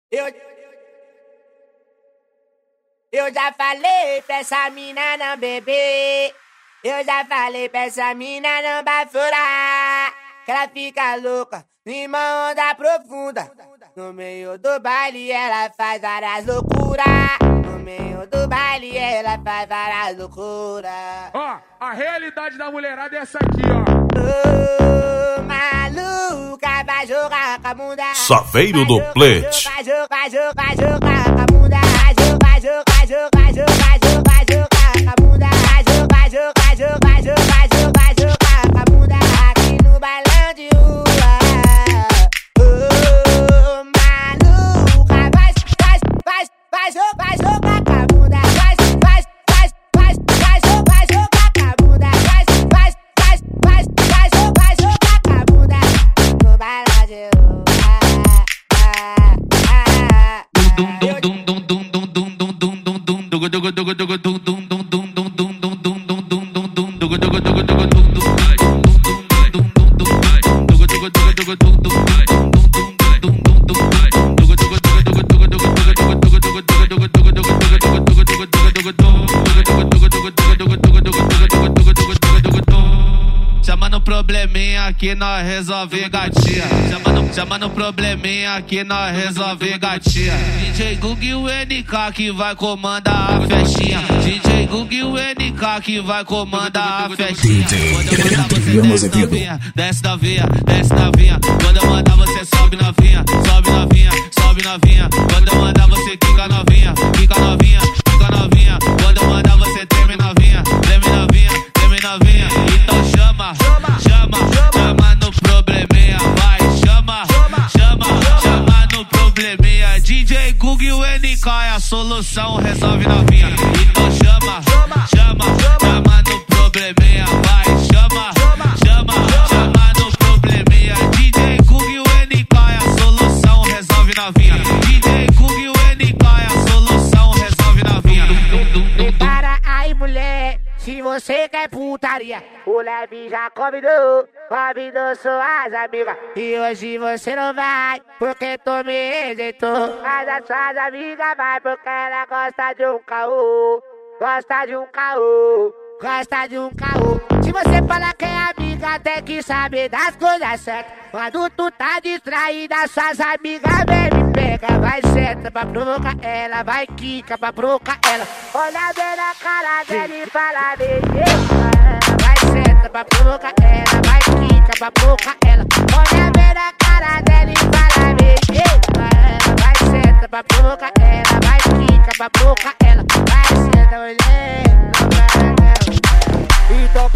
Eu já falei pra essa mina não beber. Eu já falei pra essa mina não bafurar. Que ela fica louca em uma onda profunda. No meio do baile ela faz várias loucuras. No meio do baile ela faz várias loucuras. Ó, a realidade da mulherada é essa aqui, ó. Ô, maluca, vai jogar com a bunda. Saveiro do Plate. Vai jogar com a bunda. Vai jogar com a bunda. Vai jogar com a bunda. Aqui no bailão de rua. Ô, maluca, vai jogar com a bunda. Vai jogar com a bunda. Vai jogar com a bunda. No bailão de rua. Chama no probleminha que nós resolve gatinha. Chama no probleminha que nós resolve gatinha. DJ Gug e o NK que vai comandar a festinha. DJ Gug e o NK que vai comandar a festinha. Desce novinha, desce novinha. Quando eu mandar você sobe novinha, sobe novinha, sobe novinha. Quando eu mandar você quica novinha, quica novinha, quica novinha. Quando eu mandar você treme novinha, treme novinha, treme novinha. Então chama no probleminha, vai, chama no probleminha. DJ Gug e o NK é a solução, resolve novinha. Então chama no probleminha, vai, chama no probleminha. DJ Gug e o NK é a solução, resolve novinha. DJ Gug e o NK é a solução, resolve novinha. Para aí, mulher, se você quer putaria, o Leve já convidou suas amigas. E hoje você não vai, porque tu me rejeitou. Mas as suas amigas vai, porque ela gosta de um caô. Gosta de um caô. Se você falar que é amiga, tem que saber das coisas certas. Quando tu tá distraída, suas amigas vem me pega. Vai senta pra provocar ela, vai quica pra provocar ela. Olha bem na cara dela e fala bem. Vai senta pra provocar ela, vai quica pra provocar ela. Olha bem na cara dela e fala bem. Vai senta pra provocar ela, vai quica pra provocar ela. Vai senta, mulher. Então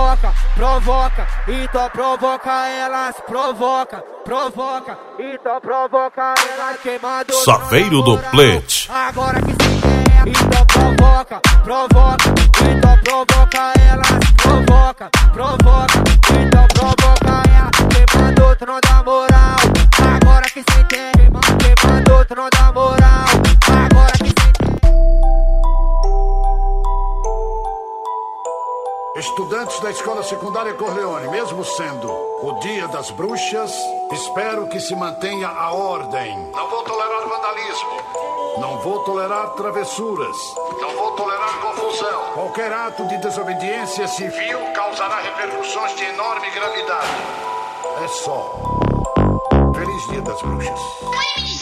então provoca elas, provoca, então provoca elas queimando. Saveiro do Plate. Agora que se quer, então provoca, então provoca elas, provoca, então provoca elas queimando outro não dá moral. Agora que se quer, queimando outro não dá moral. Agora que se quer. Estudantes da Escola Secundária Corleone, mesmo sendo o Dia das Bruxas, espero que se mantenha a ordem. Não vou tolerar vandalismo. Não vou tolerar travessuras. Não vou tolerar confusão. Qualquer ato de desobediência civil causará repercussões de enorme gravidade. É só. Feliz Dia das Bruxas.